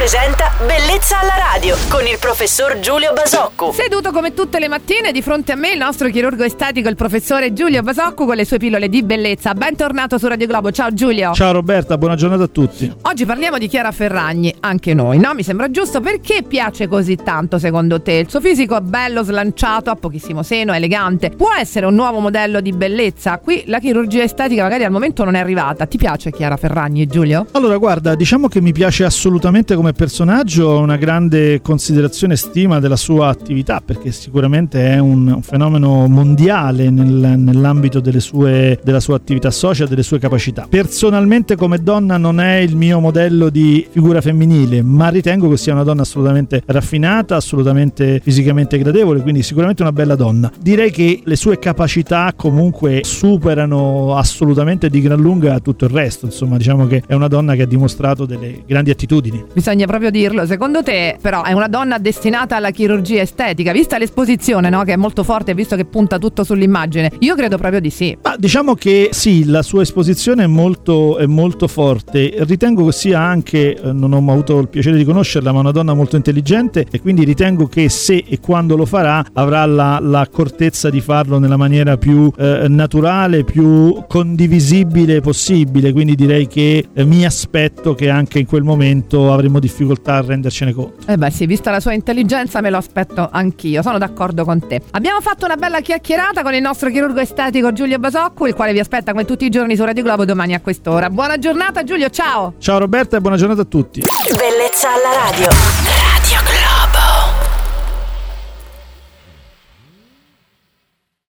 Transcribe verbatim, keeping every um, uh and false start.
presenta Bellezza alla radio con il professor Giulio Basoccu. Seduto come tutte le mattine di fronte a me il nostro chirurgo estetico, il professore Giulio Basoccu, con le sue pillole di bellezza. Bentornato su Radio Globo. Ciao Giulio. Ciao Roberta, buona giornata a tutti. Oggi parliamo di Chiara Ferragni, anche noi, no? Mi sembra giusto. Perché piace così tanto secondo te? Il suo fisico è bello, slanciato, ha pochissimo seno, è elegante. Può essere un nuovo modello di bellezza? Qui la chirurgia estetica magari al momento non è arrivata. Ti piace Chiara Ferragni, Giulio? Allora guarda, diciamo che mi piace assolutamente come personaggio, ho una grande considerazione e stima della sua attività, perché sicuramente è un, un fenomeno mondiale nel, nell'ambito delle sue, della sua attività social, delle sue capacità. Personalmente come donna non è il mio modello di figura femminile, ma ritengo che sia una donna assolutamente raffinata, assolutamente fisicamente gradevole, quindi sicuramente una bella donna. Direi che le sue capacità comunque superano assolutamente di gran lunga tutto il resto, insomma diciamo che è una donna che ha dimostrato delle grandi attitudini. Bisogna proprio dirlo. Secondo te però è una donna destinata alla chirurgia estetica, vista l'esposizione, no? Che è molto forte, visto che punta tutto sull'immagine? Io credo proprio di sì. Ma diciamo che sì, la sua esposizione è molto, è molto forte. Ritengo che sia anche, eh, non ho mai avuto il piacere di conoscerla, ma una donna molto intelligente, e quindi ritengo che se e quando lo farà avrà la, l'accortezza di farlo nella maniera più eh, naturale, più condivisibile possibile. Quindi direi che eh, mi aspetto che anche in quel momento avremo difficoltà a rendercene conto. Eh beh sì, vista la sua intelligenza me lo aspetto anch'io, sono d'accordo con te. Abbiamo fatto una bella chiacchierata con il nostro chirurgo estetico Giulio Basoccu, il quale vi aspetta come tutti i giorni su Radio Globo domani a quest'ora. Buona giornata Giulio, ciao! Ciao Roberta e buona giornata a tutti. Bellezza alla radio.